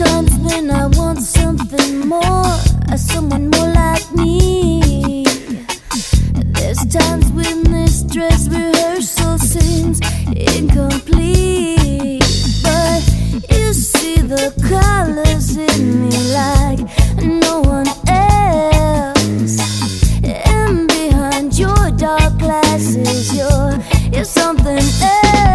times when I want something more, someone more like me. There's times when this dress rehearsal seems incomplete, but you see the colors in me like no one else. And behind your dark glasses, you're something else.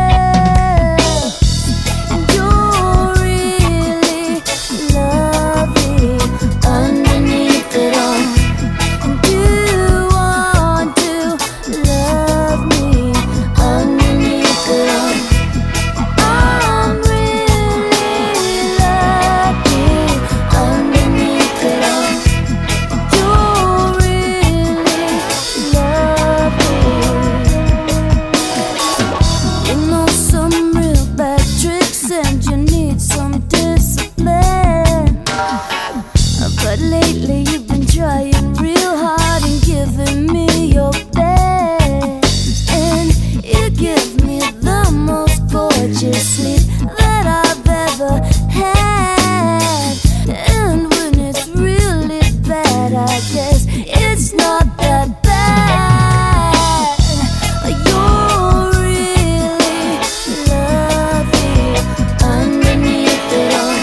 But lately you've been trying real hard and giving me your best, and you give me the most gorgeous sleep that I've ever had. And when it's really bad, I guess it's not that bad. You're really lovely underneath it all.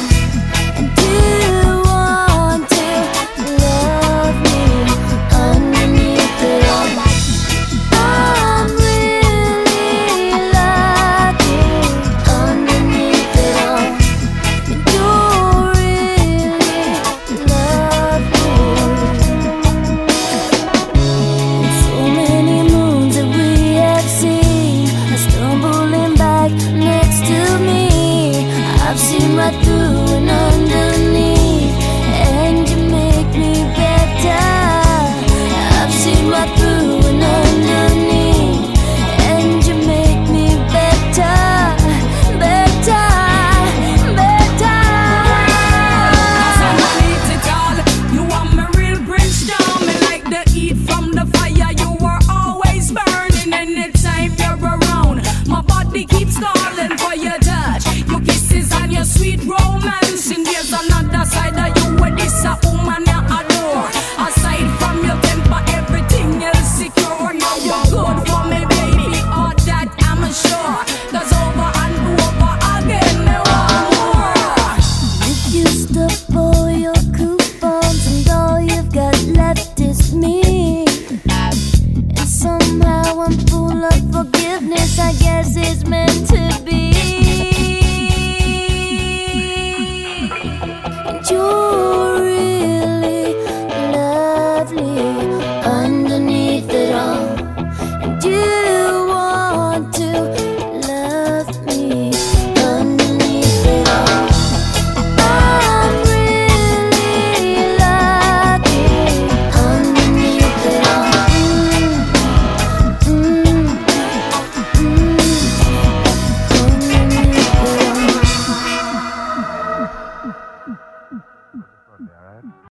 I've seen right through and underneath, and you make me better. I've seen right through and underneath, and you make me better, better, better. You are my real Prince Charming, like the heat from the fire. You are always burning anytime you're around. My body keeps calling for your touch, your kisses and your sweet romance.